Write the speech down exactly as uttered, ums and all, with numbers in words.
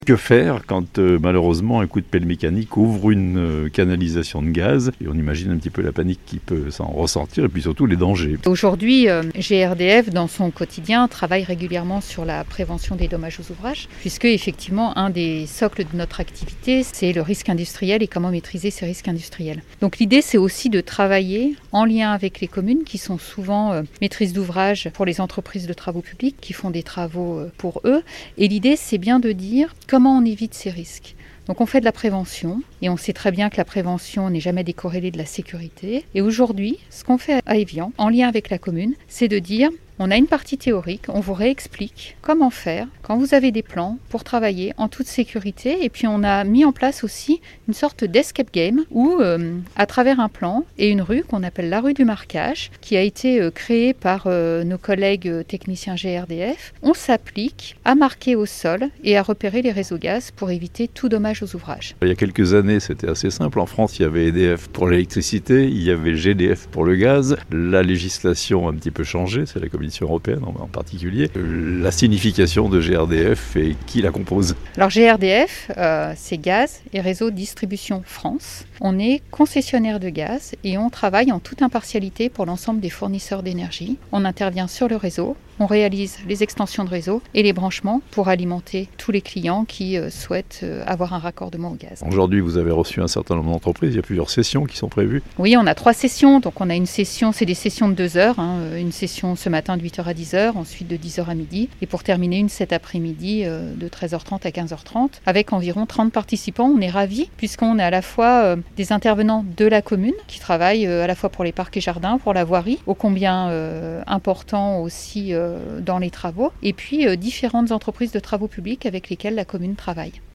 Que faire quand euh, malheureusement un coup de pelle mécanique ouvre une euh, canalisation de gaz et on imagine un petit peu la panique qui peut s'en ressentir et puis surtout les dangers. Aujourd'hui, euh, G R D F dans son quotidien travaille régulièrement sur la prévention des dommages aux ouvrages puisque effectivement un des socles de notre activité c'est le risque industriel et comment maîtriser ces risques industriels. Donc l'idée c'est aussi de travailler en lien avec les communes qui sont souvent euh, maîtrises d'ouvrage pour les entreprises de travaux publics qui font des travaux euh, pour eux et l'idée c'est bien de dire comment on évite ces risques. Donc on fait de la prévention et on sait très bien que la prévention n'est jamais décorrélée de la sécurité. Et aujourd'hui, ce qu'on fait à Évian, en lien avec la commune, c'est de dire on a une partie théorique, on vous réexplique comment faire quand vous avez des plans pour travailler en toute sécurité. Et puis on a mis en place aussi une sorte d'escape game où euh, à travers un plan et une rue qu'on appelle la rue du marquage, qui a été euh, créée par euh, nos collègues euh, techniciens G R D F, on s'applique à marquer au sol et à repérer les réseaux gaz pour éviter tout dommage aux ouvrages. Il y a quelques années, c'était assez simple. En France, il y avait E D F pour l'électricité, il y avait G D F pour le gaz. La législation a un petit peu changé, c'est la Commission européenne en particulier. La signification de G R D F et qui la compose? Alors G R D F, euh, c'est Gaz et Réseau Distribution France. On est concessionnaire de gaz et on travaille en toute impartialité pour l'ensemble des fournisseurs d'énergie. On intervient sur le réseau, on réalise les extensions de réseau et les branchements pour alimenter tous les clients qui euh, souhaitent euh, avoir un raccordement au gaz. Aujourd'hui, vous avez reçu un certain nombre d'entreprises, il y a plusieurs sessions qui sont prévues. Oui, on a trois sessions. Donc on a une session, c'est des sessions de deux heures. Hein, une session ce matin de huit heures à dix heures, ensuite de dix heures à midi. Et pour terminer une cet après-midi euh, de treize heures trente à quinze heures trente avec environ trente participants. On est ravis puisqu'on est à la fois euh, des intervenants de la commune qui travaillent euh, à la fois pour les parcs et jardins, pour la voirie, ô combien euh, important aussi euh, dans les travaux, et puis euh, différentes entreprises de travaux publics avec lesquelles la commune travaille.